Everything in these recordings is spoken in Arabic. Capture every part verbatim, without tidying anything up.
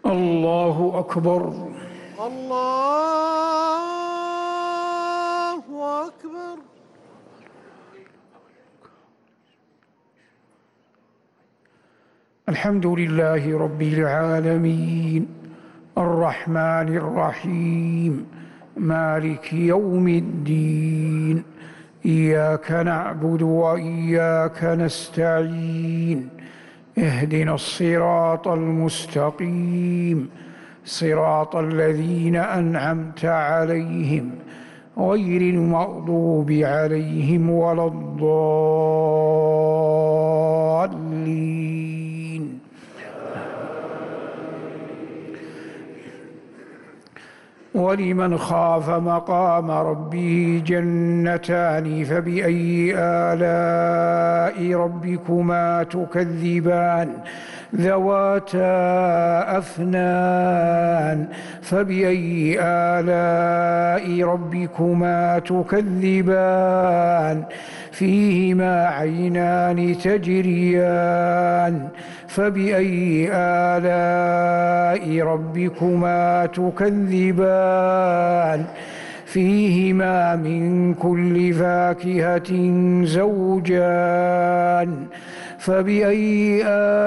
الله أكبر. الله أكبر. الحمد لله رب العالمين الرحمن الرحيم مالك يوم الدين، إياك نعبد وإياك نستعين، اهدنا الصراط المستقيم، صراط الذين أنعمت عليهم غير المغضوب عليهم ولا الضالين. ولمن خاف مقام ربه جنتان، فبأي آلاء ربكما تكذبان؟ ذواتا أفنان. فبأي آلاء ربكما تكذبان؟ فيهما عينان تجريان. فبأي آلاء ربكما تكذبان؟ فيهما من كل فاكهة زوجان. فبأي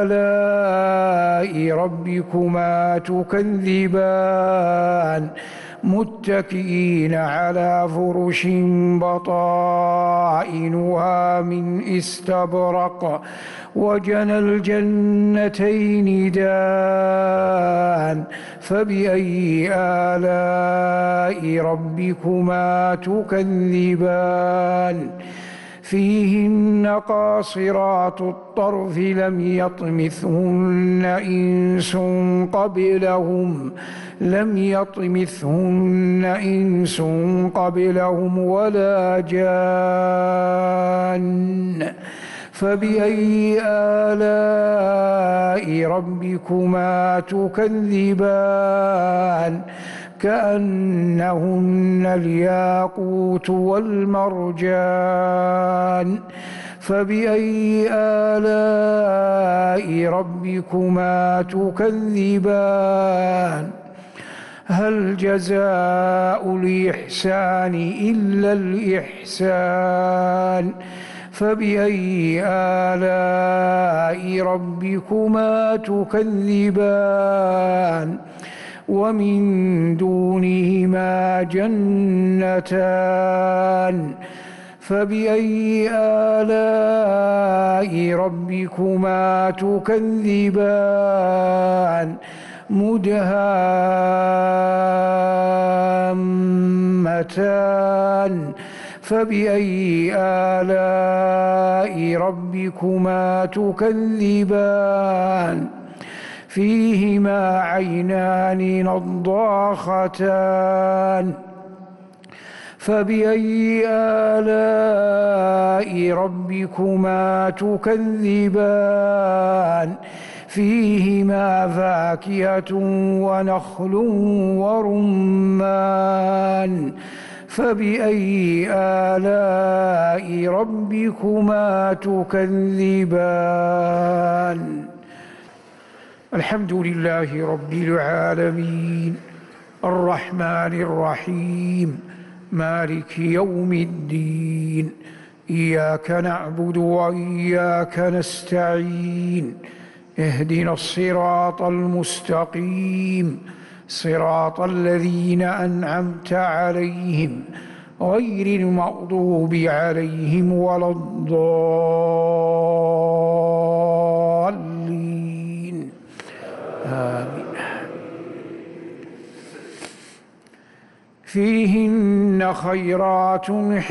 آلاء ربكما تكذبان؟ متكئين على فرش بطائنها من استبرق، وجنى الجنتين دان. فبأي آلاء ربكما تكذبان؟ فيهن قاصرات الطرف لم يطمثهن إنس قبلهم لم يطمثهن إنس قبلهم ولا جان. فبأي آلاء ربكما تكذبان؟ كأنهن الياقوت والمرجان. فبأي آلاء ربكما تكذبان؟ هل جزاء الإحسان إلا الإحسان؟ فبأي آلاء ربكما تكذبان؟ ومن دونهما جنتان. فبأي آلاء ربكما تكذبان؟ مدهامتان. فبأي آلاء ربكما تكذبان؟ فيهما عينان نضاختان. فبأي آلاء ربكما تكذبان؟ فيهما فاكهة ونخل ورمان. فبأي آلاء ربكما تكذبان؟ الحمد لله رب العالمين الرحمن الرحيم مالك يوم الدين، إياك نعبد وإياك نستعين، اهدنا الصراط المستقيم، صراط الذين أنعمت عليهم غير المغضوب عليهم ولا الضالين. آمين. فيهن خيرات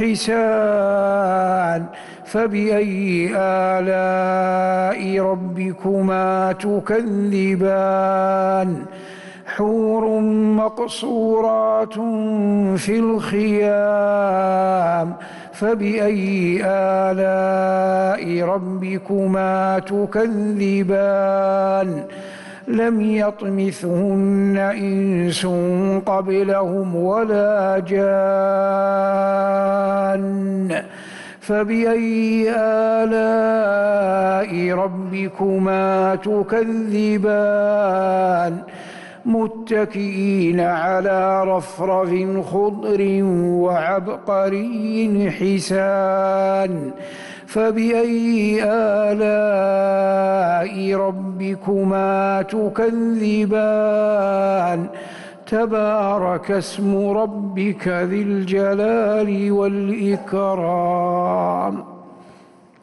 حسان. فبأي آلاء ربكما تكذبان؟ حور مقصورات في الخيام. فبأي آلاء ربكما تكذبان؟ لم يطمثهن إنس قبلهم ولا جان. فبأي آلاء ربكما تكذبان؟ متكئين على رفرف خضر وعبقري حسان فبأي آلاء ربكما تكذبان تبارك اسم ربك ذي الجلال والإكرام